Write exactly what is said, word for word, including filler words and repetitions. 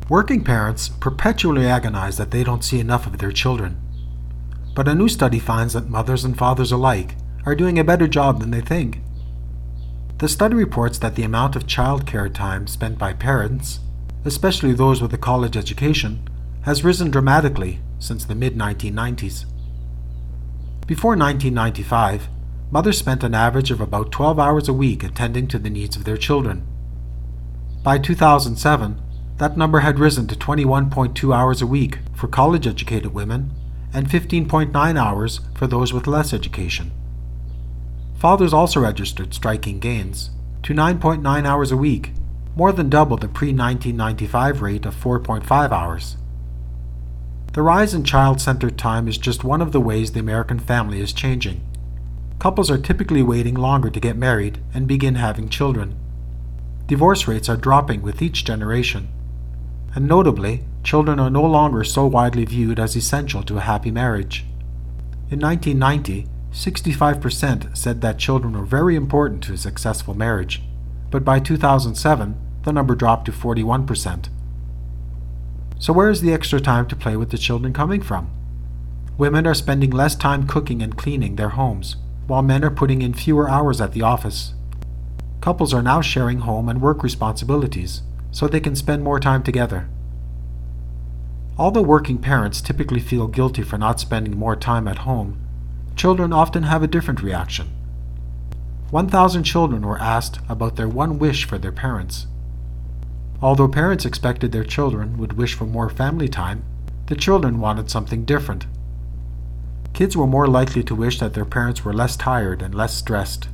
Working parents perpetually agonize that they don't see enough of their children. But a new study finds that mothers and fathers alike are doing a better job than they think. The study reports that the amount of child care time spent by parents, especially those with a college education, has risen dramatically since the mid nineteen nineties. Before nineteen ninety-five, mothers spent an average of about twelve hours a week attending to the needs of their children. By two thousand seven, that number had risen to twenty-one point two hours a week for college-educated women and fifteen point nine hours for those with less education. Fathers also registered striking gains to nine point nine hours a week, more than double the pre nineteen ninety-five rate of four point five hours. The rise in child-centered time is just one of the ways the American family is changing. Couples are typically waiting longer to get married and begin having children. Divorce rates are dropping with each generation. And notably, children are no longer so widely viewed as essential to a happy marriage. In nineteen ninety, sixty-five percent said that children were very important to a successful marriage, but by two thousand seven, the number dropped to forty-one percent. So where is the extra time to play with the children coming from? Women are spending less time cooking and cleaning their homes, while men are putting in fewer hours at the office. Couples are now sharing home and work responsibilities, so they can spend more time together. Although working parents typically feel guilty for not spending more time at home, children often have a different reaction. one thousand children were asked about their one wish for their parents. Although parents expected their children would wish for more family time, the children wanted something different. Kids were more likely to wish that their parents were less tired and less stressed.